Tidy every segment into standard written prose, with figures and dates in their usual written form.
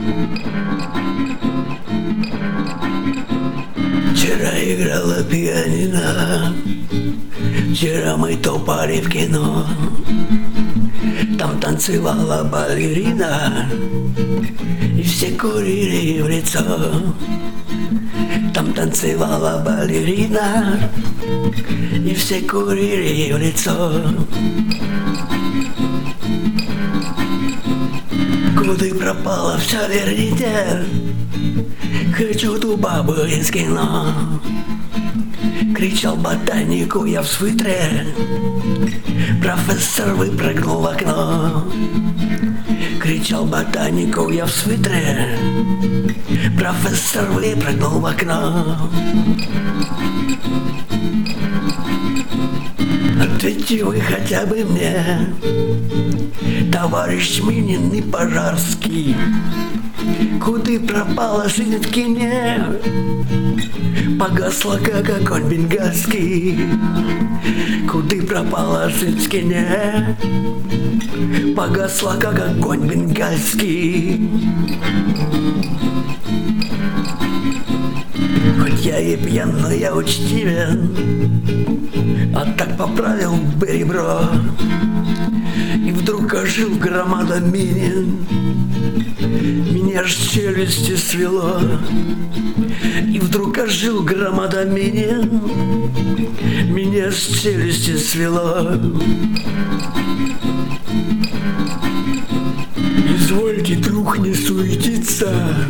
Вчера играла пианино, вчера мы топали в кино. Там танцевала балерина, и все курили в лицо. Там танцевала балерина, и все курили в лицо. Куда пропала вся верните? Хочу ту бабу из кино. Кричал ботанику я в свитре, профессор выпрыгнул в окно. Кричал ботанику я в свитре, профессор выпрыгнул в окно. Ответьте вы хотя бы мне, товарищ Минин и Пожарский, куда пропала жизнь в кине? Погасла, как огонь бенгальский. Куда пропала жизнь в кине? Погасла, как огонь бенгальский. Хоть я и пьян, но я учтивен, а так поправил бы ребро. И вдруг ожил громада Минин, меня ж челюсти свело. И вдруг ожил громада Минин, меня ж челюсти свело. Извольте, друг, не суетиться,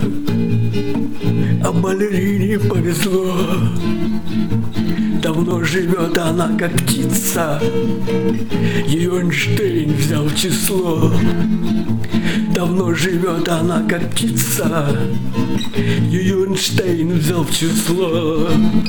а балерине повезло. Давно живет она, как птица, ее Эйнштейн взял в число. Давно живет она, как птица, ее Эйнштейн взял в число.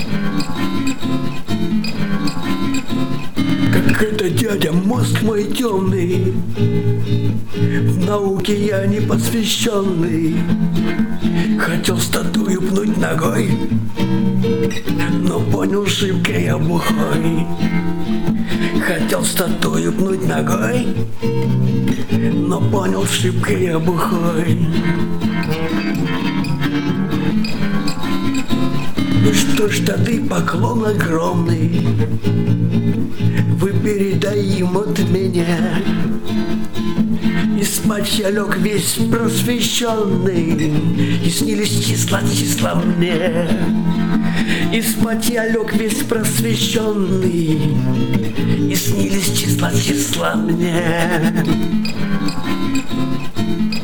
Как это, дядя, мозг мой темный, в науке я не посвященный. Хотел статую пнуть ногой, но понял, шибко я бухой. Хотел статую пнуть ногой, но понял, шибко я бухой. Ну что ж, ты поклон огромный, вы передай им от меня. И спать я лег весь просвещенный, и снились числа мне. И спать я лег весь просвещенный, и снились числа мне.